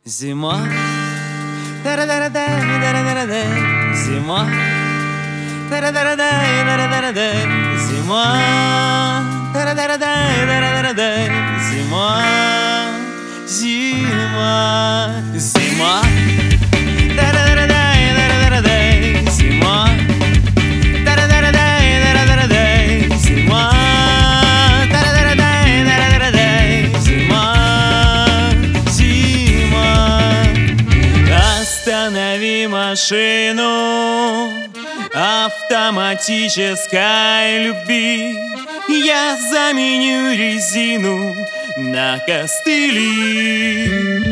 Зима, да-да-да-да-да-да-да-да. Зима, да-да-да-да-да-да-да-да. Зима, да-да-да-да-да-да-да. Зима, зима, зима, да-да-да-да-да-да-да. Зима, да-да-да-да-да-да-да. Зима, да-да-да-да-да-да-да. Зима, зима. Останови машину автоматической любви. Я заменю резину на костыли.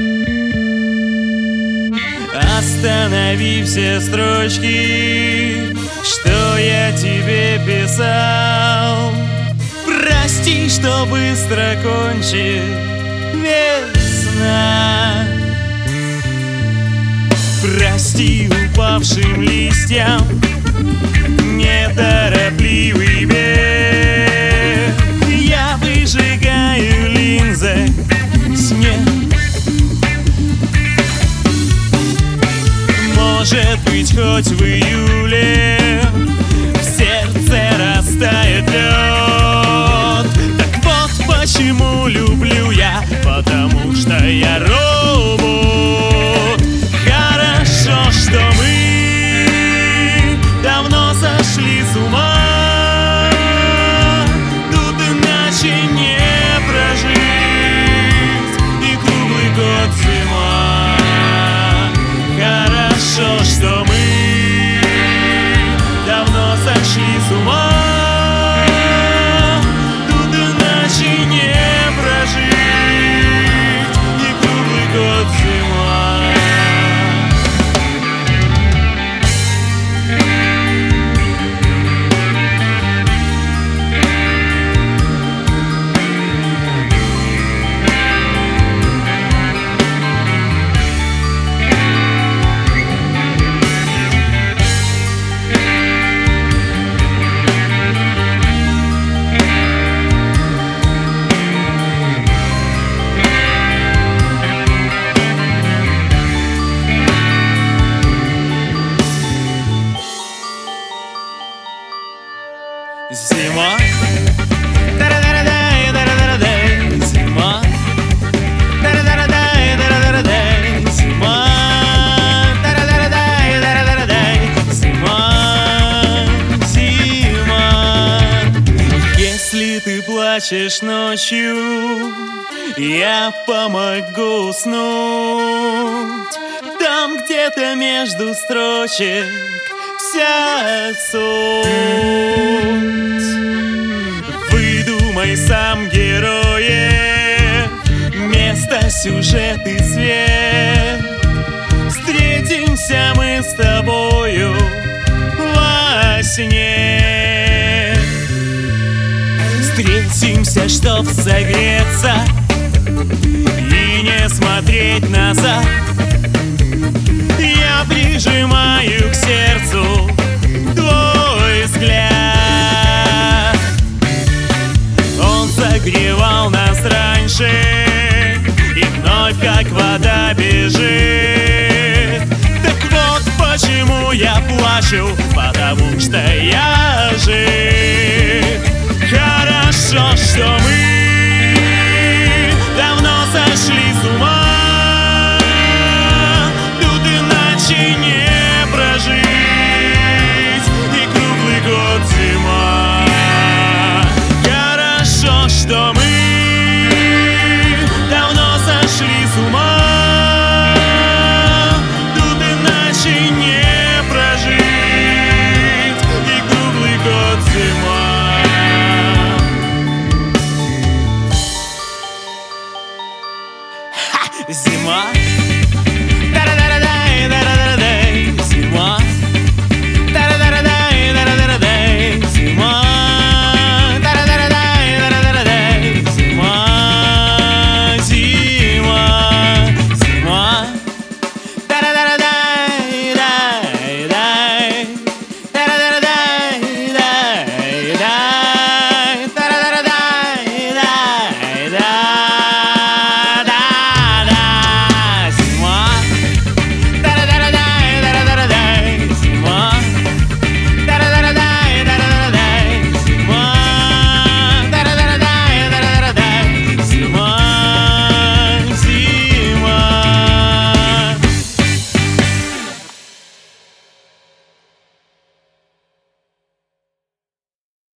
Останови все строчки, что я тебе писал. Прости, что быстро кончит весна. Прости упавшим листьям неторопливый бег. Я выжигаю линзы снег. Может быть, хоть в июле в сердце растает лед. Так вот почему люблю я, потому что я робот. Хорошо, что мы давно сошли с ума. Тут иначе не прожить, и круглый год зима. Хорошо, что мы давно сошли с ума. Тут иначе не прожить, и круглый год зима. Зима, да-да-да-да-да-да-да. Зима, да-да-да-да-да-да-да. Зима, да-да-да-да-да-да-да. Зима, зима. Если ты плачешь ночью, я помогу уснуть. Там где-то между строчек вся суть. Выдумай сам героев, место, сюжет и свет. Встретимся мы с тобою во сне. Встретимся, чтоб согреться и не смотреть назад. Я прижимаю к сердцу твой взгляд. Он согревал нас раньше, и вновь как вода бежит. Так вот почему я плачу, потому что я жив. Хорошо, что мы давно сошли с ума. Не прожить, и круглый год зима. Хорошо, что мы давно сошли с ума. Тут иначе не прожить, и круглый год зима. Зима.